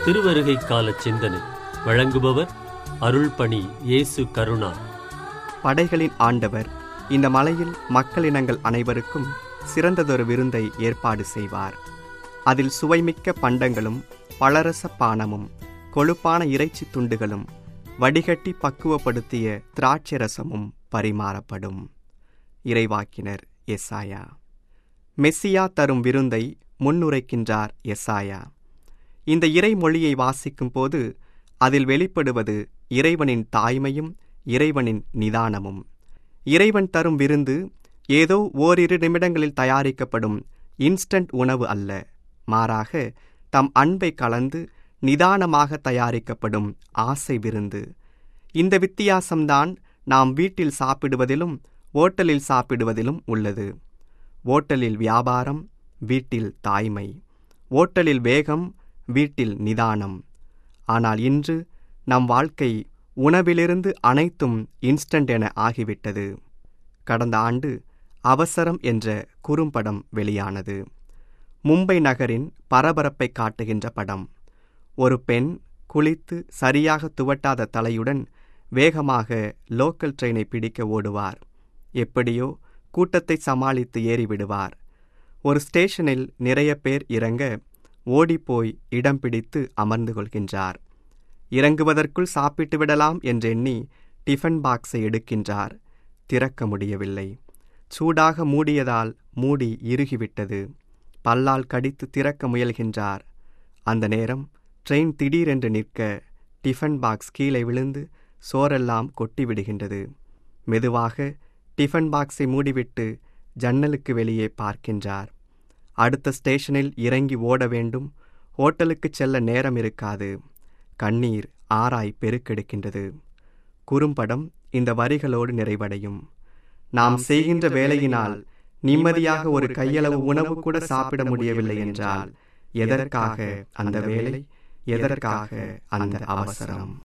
திருவருகை கால சிந்தனை வழங்குபவர் அருள்பணி இயேசு கருணா. படைகளின் ஆண்டவர் இந்த மலையில் மக்களினங்கள் அனைவருக்கும் சிறந்ததொரு விருந்தை ஏற்பாடு செய்வார். அதில் சுவைமிக்க பண்டங்களும் பழரச பானமும் கொழுப்பான இறைச்சி துண்டுகளும் வடிகட்டி பக்குவப்படுத்திய திராட்சை ரசமும் பரிமாறப்படும். இறைவாக்கினர் எசாயா. மெஸ்ஸியா தரும் விருந்தை முன்னுரைக்கின்றார் எசாயா. இந்த இறைமொழியை வாசிக்கும் போது அதில் வெளிப்படுவது இறைவனின் தாய்மையும் இறைவனின் நிதானமும். இறைவன் தரும் விருந்து ஏதோ ஓரிரு நிமிடங்களில் தயாரிக்கப்படும் இன்ஸ்டன்ட் உணவு அல்ல, மாறாக தம் அன்பை கலந்து நிதானமாக தயாரிக்கப்படும் ஆசை விருந்து. இந்த வித்தியாசம்தான் நாம் வீட்டில் சாப்பிடுவதிலும் ஓட்டலில் சாப்பிடுவதிலும் உள்ளது. ஓட்டலில் வியாபாரம், வீட்டில் தாய்மை. ஓட்டலில் வேகம், வீட்டில் நிதானம். ஆனால் இன்று நம் வாழ்க்கை உணவிலிருந்து அனைத்தும் இன்ஸ்டன்ட் என ஆகிவிட்டது. கடந்த ஆண்டு அவசரம் என்ற குறும்படம் வெளியானது. மும்பை நகரின் பரபரப்பை காட்டுகின்ற படம். ஒரு பெண் குளித்து சரியாக துவட்டாத தலையுடன் வேகமாக லோக்கல் ட்ரெயினை பிடிக்க ஓடுவார். எப்படியோ கூட்டத்தை சமாளித்து ஏறிவிடுவார். ஒரு ஸ்டேஷனில் நிறைய பேர் இறங்க ஓடிப்போய் இடம் பிடித்து அமர்ந்து கொள்கின்றார். இறங்குவதற்குள் சாப்பிட்டு விடலாம் என்றெண்ணி டிஃபன் பாக்ஸை எடுக்கின்றார். திறக்க முடியவில்லை. சூடாக மூடியதால் மூடி இறுகிவிட்டது. பல்லால் கடித்து திறக்க முயல்கின்றார். அந்த நேரம் ட்ரெயின் திடீரென்று நிற்க டிஃபன் பாக்ஸ் கீழே விழுந்து சோறெல்லாம் கொட்டிவிடுகின்றது. மெதுவாக டிஃபன் பாக்ஸை மூடிவிட்டு ஜன்னலுக்கு வெளியே பார்க்கின்றார். அடுத்த ஸ்டேஷனில் இறங்கி ஓட வேண்டும். ஹோட்டலுக்கு செல்ல நேரம் இருக்காது. கண்ணீர் ஆராய் பெருக்கெடுக்கின்றது. குறும்படம் இந்த வரிகளோடு நிறைவடையும். நாம் செய்கின்ற வேலையினால் நிம்மதியாக ஒரு கையளவு உணவு கூட சாப்பிட முடியவில்லை என்றால் எதற்காக அந்த வேலை, எதற்காக அந்த அவசரம்?